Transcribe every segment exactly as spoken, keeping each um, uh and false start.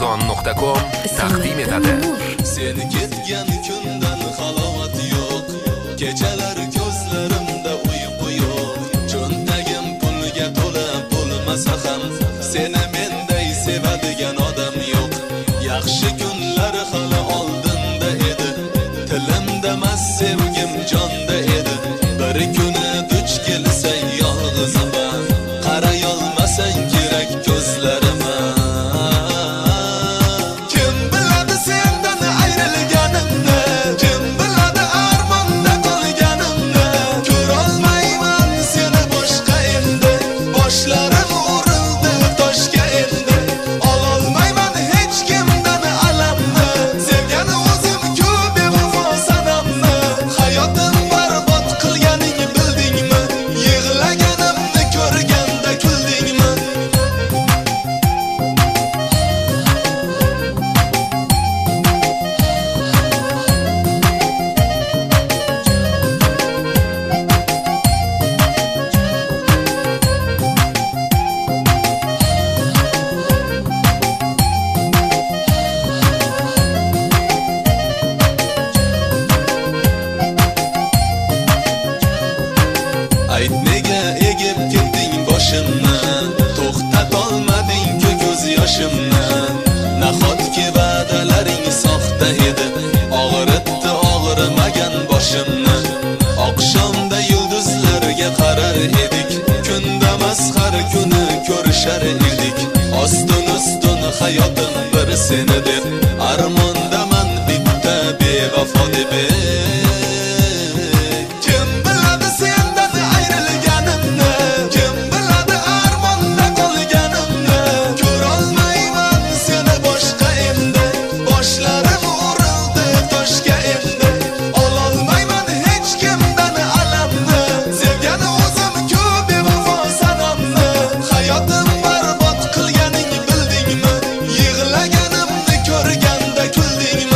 arzon nuqta com taqdim etadi. Sen ketgan kundan halovat yo'q, kechalar ko'zlarimda uyqu yo'q. Cho'ntagim pulga to'la bo'lmasa ham, seni menday sevadigan odam yo'q. Yaxshi kunlar hali oldinda edi, tilimda mas sevgim jonda edi. Bir kuni duch kelsang yolg'izaman, qaray olmasang kerak ko'zlarima. Kim biladi sendan ayrilganimni, kim biladi armonda qolganimni. Ko'rolmayman seni boshqa endi, boshlarim urildi toshga endi. Ololmayman hech kimdan alamni, sevgani o'zim-ku bevafo sanamni. Hayotim barbod qilganing bildingmi, yig'laganimni ko'rganda kuldingmi? Ayt nega egib ketding boshimni, to'xtatolmading-ku ko'z yoshimni. Nahotki va'dalaring soxta edi, og'ritdi og'rimagan boshimni. Oqshomda yulduzlarga qarar edik, kundamas har kuni ko'rishar edik. Ostin-ustun hayotim bir seni deb, armondaman bitta bevafo deb. Kim biladi sendan ayrilganimni, kim biladi armonda qolganimni. Ko'rolmayman seni boshqa endi, boshlarim urildi toshga endi. Ololmayman hech kimdan alamni, sevgani o'zim-ku bevafo sanamni. Hayotim barbod qilganing bildingmi, yig'laganimni ko'rganda kuldingmi?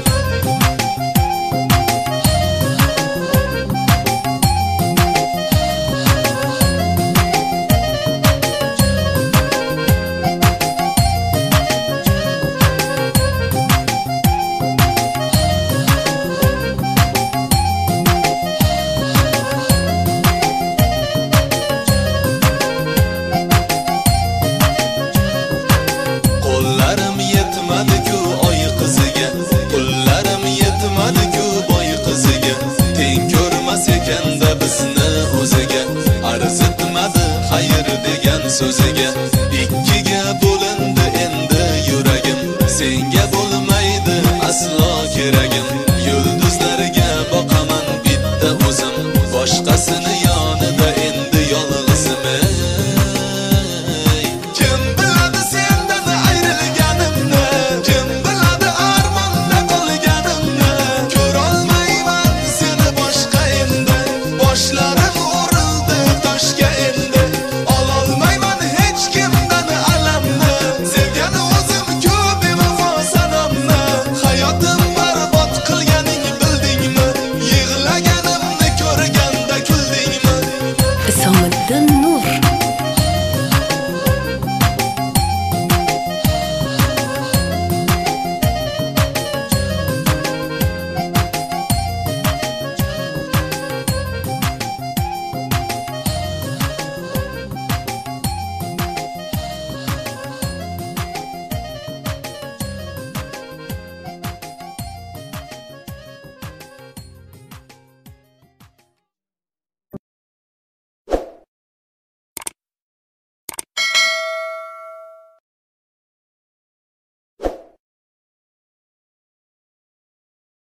Qo'llarim yetmadi-ku oy qiziga, pullarim yetmadi-ku boy qiziga. Teng ko'rmas ekanda bizni o'ziga, arzitmadi xayr degan so'ziga.